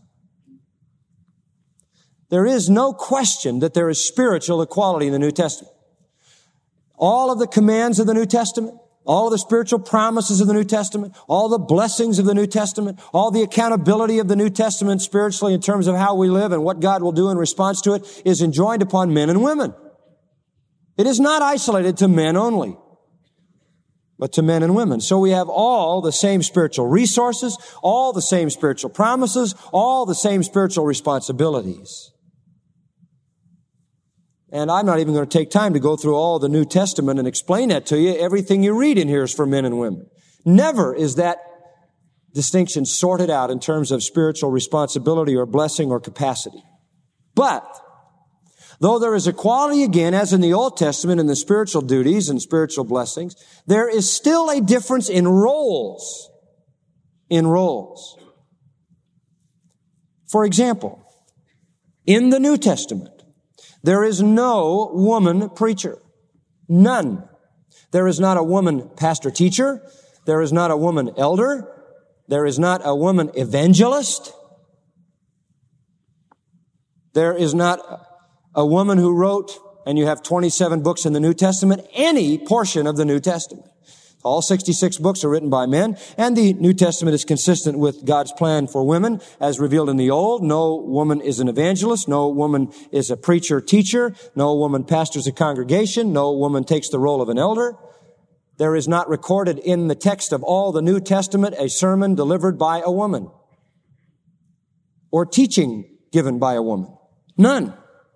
There is no question that there is spiritual equality in the New Testament. All of the commands of the New Testament, all of the spiritual promises of the New Testament, all the blessings of the New Testament, all the accountability of the New Testament spiritually in terms of how we live and what God will do in response to it is enjoined upon men and women. It is not isolated to men only. but to men and women. So we have all the same spiritual resources, all the same spiritual promises, all the same spiritual responsibilities. And I'm not even going to take time to go through all the New Testament and explain that to you. Everything you read in here is for men and women. Never is that distinction sorted out in terms of spiritual responsibility or blessing or capacity. But though there is equality again, as in the Old Testament, in the spiritual duties and spiritual blessings, there is still a difference in roles. In roles. For example, in the New Testament, there is no woman preacher. None. There is not a woman pastor-teacher. There is not a woman elder. There is not a woman evangelist. There is not a woman who wrote, and you have twenty-seven books in the New Testament, any portion of the New Testament. All sixty-six books are written by men, and the New Testament is consistent with God's plan for women as revealed in the Old. No woman is an evangelist. No woman is a preacher, teacher. No woman pastors a congregation. No woman takes the role of an elder. There is not recorded in the text of all the New Testament a sermon delivered by a woman or teaching given by a woman. None.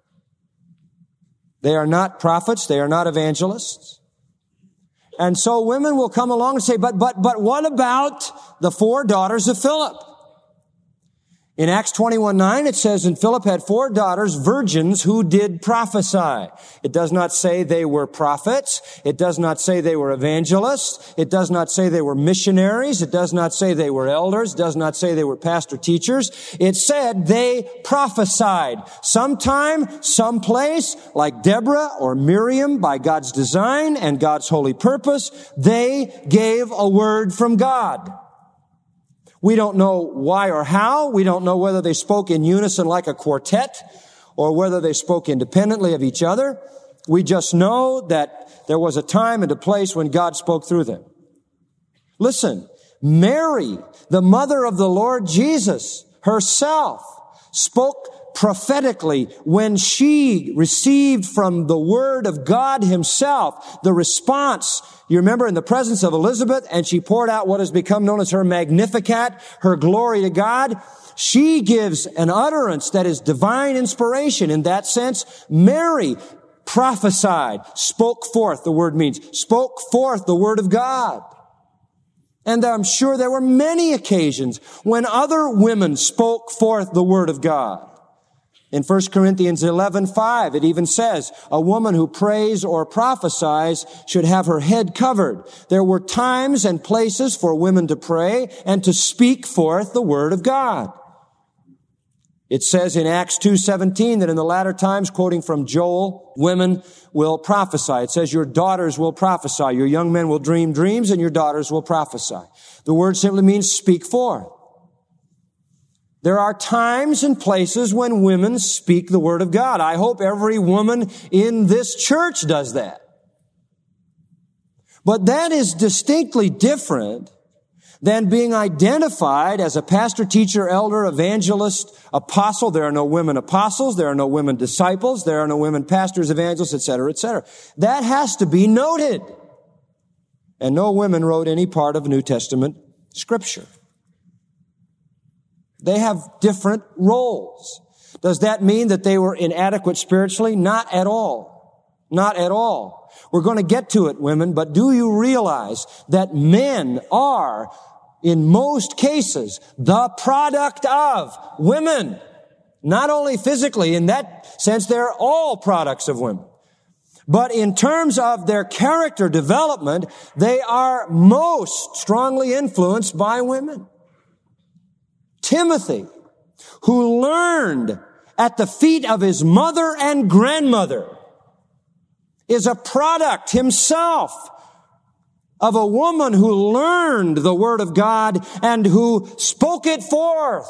They are not prophets. They are not evangelists. And so women will come along and say, but, but, but what about the four daughters of Philip? In Acts twenty-one nine, it says, and Philip had four daughters, virgins, who did prophesy. It does not say they were prophets. It does not say they were evangelists. It does not say they were missionaries. It does not say they were elders. It does not say they were pastor teachers. It said they prophesied. Sometime, someplace, like Deborah or Miriam, by God's design and God's holy purpose, they gave a word from God. We don't know why or how. We don't know whether they spoke in unison like a quartet or whether they spoke independently of each other. We just know that there was a time and a place when God spoke through them. Listen, Mary, the mother of the Lord Jesus herself, spoke prophetically when she received from the Word of God Himself the response. You remember in the presence of Elizabeth, and she poured out what has become known as her Magnificat, her glory to God. She gives an utterance that is divine inspiration. In that sense, Mary prophesied, spoke forth, the word means, spoke forth the Word of God. And I'm sure there were many occasions when other women spoke forth the Word of God. In First Corinthians eleven five, it even says, a woman who prays or prophesies should have her head covered. There were times and places for women to pray and to speak forth the Word of God. It says in Acts two seventeen that in the latter times, quoting from Joel, women will prophesy. It says your daughters will prophesy. Your young men will dream dreams and your daughters will prophesy. The word simply means speak forth. There are times and places when women speak the Word of God. I hope every woman in this church does that. But that is distinctly different than being identified as a pastor, teacher, elder, evangelist, apostle. There are no women apostles. There are no women disciples. There are no women pastors, evangelists, et cetera, et cetera. That has to be noted. And no women wrote any part of New Testament Scripture. They have different roles. Does that mean that they were inadequate spiritually? Not at all. Not at all. We're going to get to it, women, but do you realize that men are, in most cases, the product of women? Not only physically, in that sense, they're all products of women. But in terms of their character development, they are most strongly influenced by women. Timothy, who learned at the feet of his mother and grandmother, is a product himself of a woman who learned the Word of God and who spoke it forth.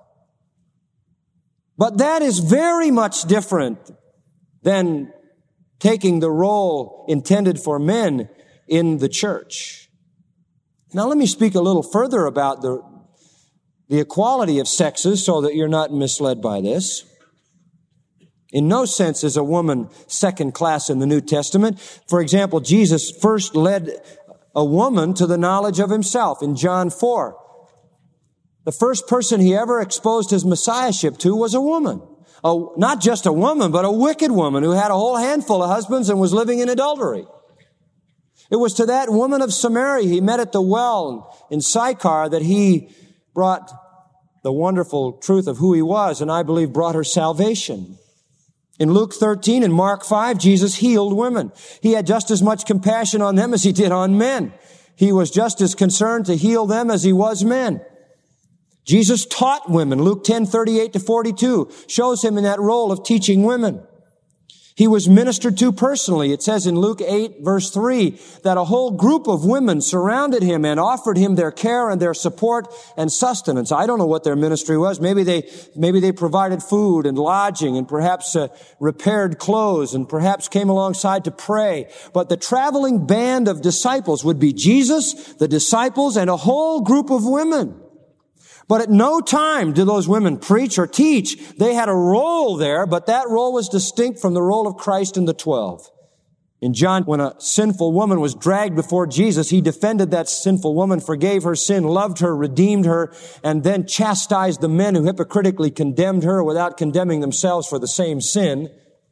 But that is very much different than taking the role intended for men in the church. Now let me speak a little further about the The equality of sexes, so that you're not misled by this. In no sense is a woman second class in the New Testament. For example, Jesus first led a woman to the knowledge of himself in John four. The first person he ever exposed his messiahship to was a woman. A, not just a woman, but a wicked woman who had a whole handful of husbands and was living in adultery. It was to that woman of Samaria he met at the well in Sychar that he brought the wonderful truth of who he was, and I believe brought her salvation. In Luke thirteen and Mark five, Jesus healed women. He had just as much compassion on them as he did on men. He was just as concerned to heal them as he was men. Jesus taught women. Luke ten, thirty-eight to forty-two shows him in that role of teaching women. He was ministered to personally. It says in Luke eight, verse three, that a whole group of women surrounded him and offered him their care and their support and sustenance. I don't know what their ministry was. Maybe they, maybe they provided food and lodging and perhaps uh, repaired clothes and perhaps came alongside to pray. But the traveling band of disciples would be Jesus, the disciples, and a whole group of women. But at no time do those women preach or teach. They had a role there, but that role was distinct from the role of Christ and the twelve. In John, when a sinful woman was dragged before Jesus, he defended that sinful woman, forgave her sin, loved her, redeemed her, and then chastised the men who hypocritically condemned her without condemning themselves for the same sin.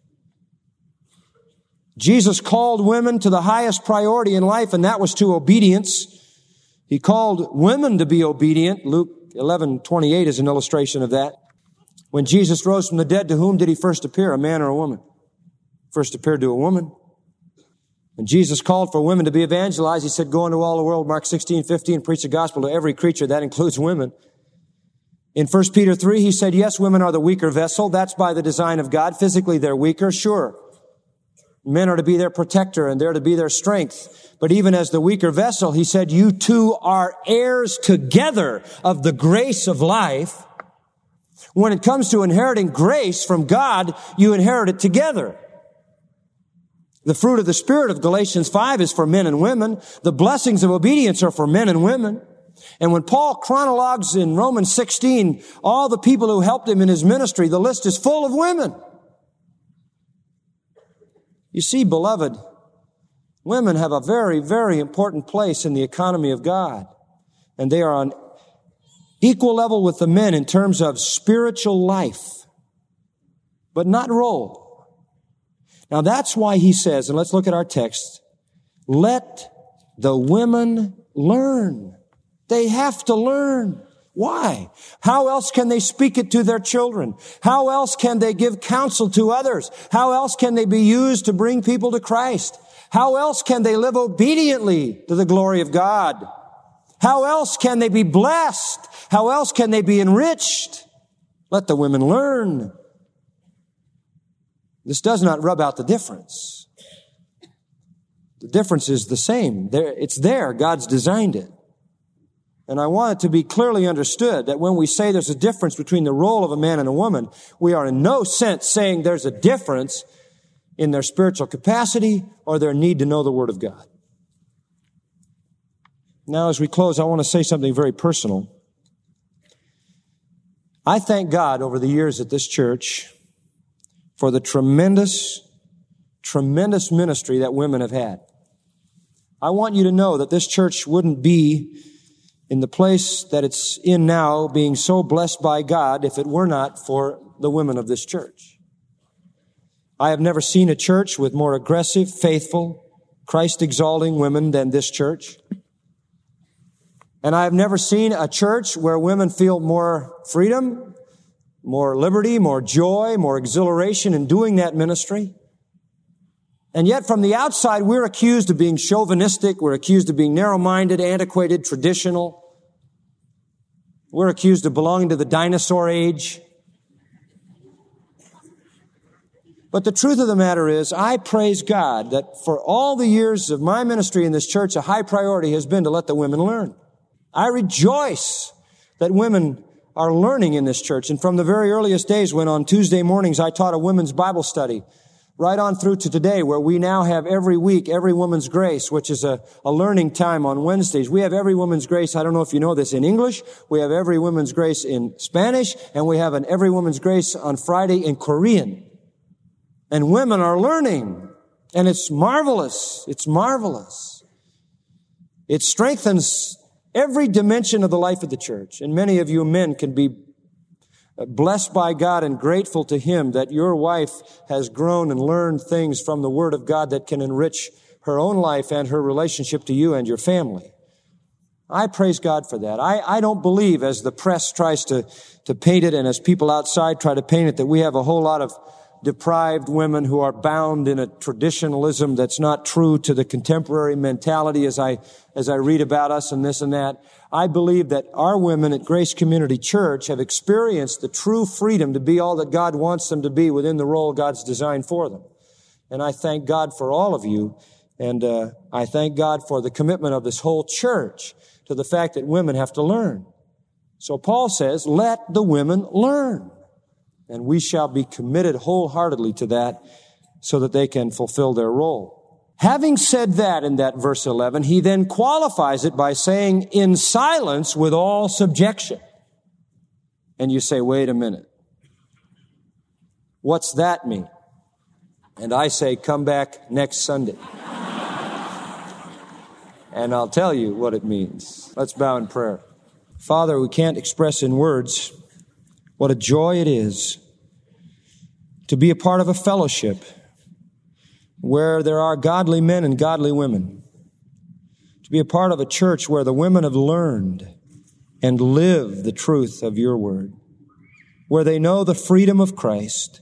Jesus called women to the highest priority in life, and that was to obedience. He called women to be obedient. Luke eleven twenty-eight is an illustration of that. When Jesus rose from the dead, to whom did he first appear, a man or a woman? First appeared to a woman. When Jesus called for women to be evangelized, he said, go into all the world, Mark sixteen fifteen, preach the gospel to every creature. That includes women. In First Peter three, he said, yes, women are the weaker vessel. That's by the design of God. Physically, they're weaker, sure. Men are to be their protector and they're to be their strength. But even as the weaker vessel, he said, you two are heirs together of the grace of life. When it comes to inheriting grace from God, you inherit it together. The fruit of the Spirit of Galatians five is for men and women. The blessings of obedience are for men and women. And when Paul chronologues in Romans sixteen all the people who helped him in his ministry, the list is full of women. You see, beloved, women have a very, very important place in the economy of God. And they are on equal level with the men in terms of spiritual life, but not role. Now that's why he says, and let's look at our text, let the women learn. They have to learn. Why? How else can they speak it to their children? How else can they give counsel to others? How else can they be used to bring people to Christ? How else can they live obediently to the glory of God? How else can they be blessed? How else can they be enriched? Let the women learn. This does not rub out the difference. The difference is the same. There, it's there. God's designed it. And I want it to be clearly understood that when we say there's a difference between the role of a man and a woman, we are in no sense saying there's a difference in their spiritual capacity or their need to know the Word of God. Now, as we close, I want to say something very personal. I thank God over the years at this church for the tremendous, tremendous ministry that women have had. I want you to know that this church wouldn't be in the place that it's in now, being so blessed by God, if it were not for the women of this church. I have never seen a church with more aggressive, faithful, Christ-exalting women than this church. And I have never seen a church where women feel more freedom, more liberty, more joy, more exhilaration in doing that ministry. And yet from the outside, we're accused of being chauvinistic. We're accused of being narrow-minded, antiquated, traditional. We're accused of belonging to the dinosaur age. But the truth of the matter is, I praise God that for all the years of my ministry in this church, a high priority has been to let the women learn. I rejoice that women are learning in this church. And from the very earliest days when on Tuesday mornings I taught a women's Bible study, right on through to today, where we now have every week, Every Woman's Grace, which is a, a learning time on Wednesdays. We have Every Woman's Grace, I don't know if you know this, in English. We have Every Woman's Grace in Spanish, and we have an Every Woman's Grace on Friday in Korean. And women are learning, and it's marvelous. It's marvelous. It strengthens every dimension of the life of the church. And many of you men can be blessed by God and grateful to Him that your wife has grown and learned things from the Word of God that can enrich her own life and her relationship to you and your family. I praise God for that. I, I don't believe, as the press tries to, to paint it and as people outside try to paint it, that we have a whole lot of deprived women who are bound in a traditionalism that's not true to the contemporary mentality as I, as I read about us and this and that. I believe that our women at Grace Community Church have experienced the true freedom to be all that God wants them to be within the role God's designed for them. And I thank God for all of you. And uh, I thank God for the commitment of this whole church to the fact that women have to learn. So Paul says, let the women learn. And we shall be committed wholeheartedly to that so that they can fulfill their role. Having said that in that verse eleven, he then qualifies it by saying, in silence with all subjection. And you say, wait a minute. What's that mean? And I say, come back next Sunday. And I'll tell you what it means. Let's bow in prayer. Father, we can't express in words what a joy it is to be a part of a fellowship where there are godly men and godly women. To be a part of a church where the women have learned and live the truth of your word. Where they know the freedom of Christ.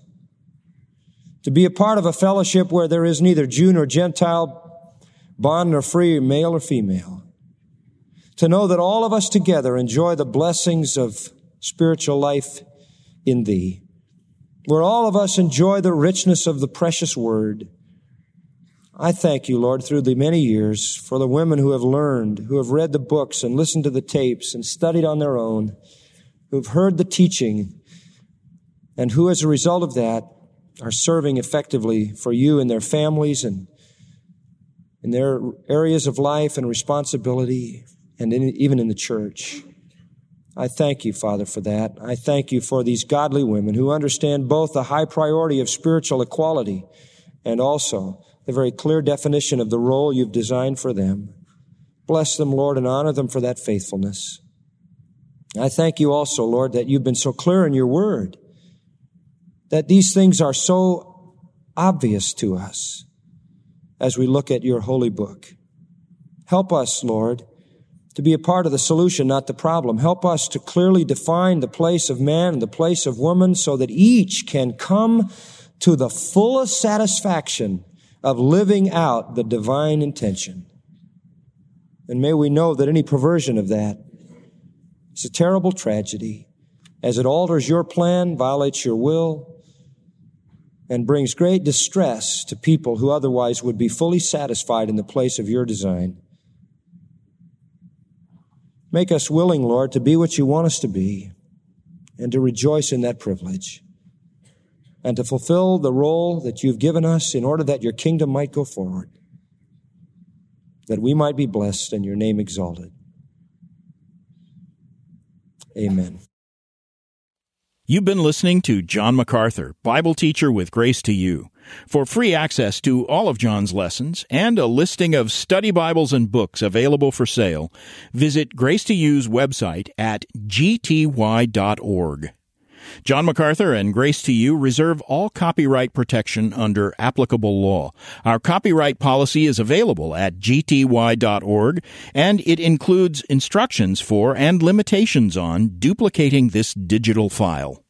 To be a part of a fellowship where there is neither Jew nor Gentile, bond nor free, male or female. To know that all of us together enjoy the blessings of spiritual life in Thee, where all of us enjoy the richness of the precious Word. I thank you, Lord, through the many years for the women who have learned, who have read the books and listened to the tapes and studied on their own, who've heard the teaching, and who, as a result of that, are serving effectively for you and their families and in their areas of life and responsibility, and in, even in the church. I thank you, Father, for that. I thank you for these godly women who understand both the high priority of spiritual equality and also the very clear definition of the role you've designed for them. Bless them, Lord, and honor them for that faithfulness. I thank you also, Lord, that you've been so clear in your word, that these things are so obvious to us as we look at your holy book. Help us, Lord, to be a part of the solution, not the problem. Help us to clearly define the place of man and the place of woman so that each can come to the fullest satisfaction of living out the divine intention. And may we know that any perversion of that is a terrible tragedy, as it alters your plan, violates your will, and brings great distress to people who otherwise would be fully satisfied in the place of your design. Make us willing, Lord, to be what you want us to be and to rejoice in that privilege and to fulfill the role that you've given us in order that your kingdom might go forward, that we might be blessed and your name exalted. Amen. You've been listening to John MacArthur, Bible teacher with Grace to You. For free access to all of John's lessons and a listing of study Bibles and books available for sale, visit Grace to You's website at g t y dot org. John MacArthur and Grace to You reserve all copyright protection under applicable law. Our copyright policy is available at g t y dot org, and it includes instructions for and limitations on duplicating this digital file.